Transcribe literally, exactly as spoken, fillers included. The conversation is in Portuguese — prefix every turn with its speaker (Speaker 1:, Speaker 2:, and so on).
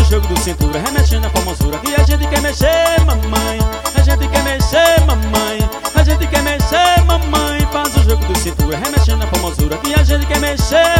Speaker 1: jogo do cintura, remexendo a formosura, que a gente quer mexer, mamãe. A gente quer mexer, mamãe. A gente quer mexer, mamãe. Faz o jogo do cintura, remexendo a formosura, que a gente quer mexer.